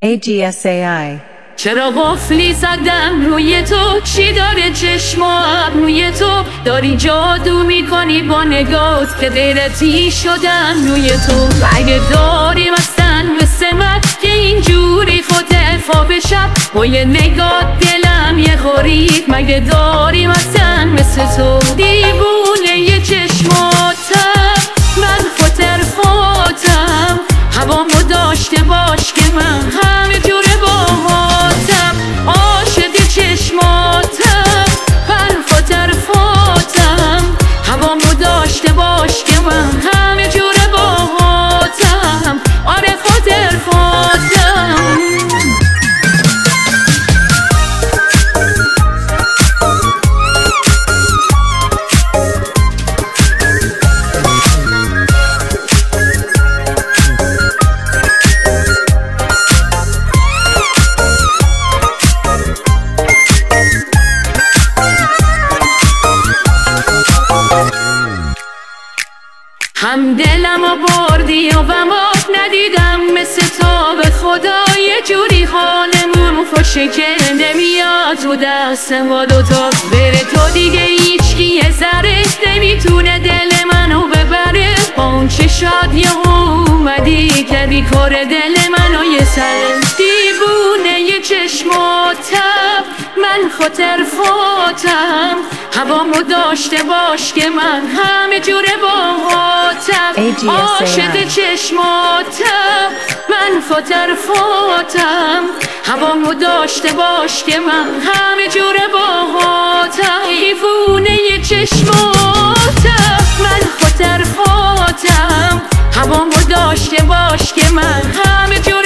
ADSAI. چرا قفلی زدم روی تو؟ چی داره چشمام روی تو؟ داری جادو میکنی با نگات که غیرتی شدم روی تو. اگه داری مثلا مثل من که اینجوری خود دفاع بشم با یه نگات دلم یه خورید. مگه داری مثلا مثل تو دیوونه یه چشماتم من خاطر فاتم هوامو داشته باش که من همه جوره باهاتم عاشق چشماتم من خاطر فاتم هوامو داشته باش که من همه جوره باهاتم آره خاطر فاتم. هم دلم و بردی و ومات ندیدم مثل تو به خدا یه جوری حالمون خوشه که نمیاد تو دستم با دوتا بره تو دیگه هیچکی یه ذره نمیتونه دل منو ببره با اون چه شاد یه اومدی کردی کار دل منو یه سر دیوونه یه چشماتم من خاطر فاتم هوامو داشته باش که من همه جوره باهاتم عاشق چشماتم من خاطر فاتم هوامو داشته باش که من همه جوره باهاتم دیوونه یه چشماتم من خاطر فاتم هوامو داشته باش که من همه جوره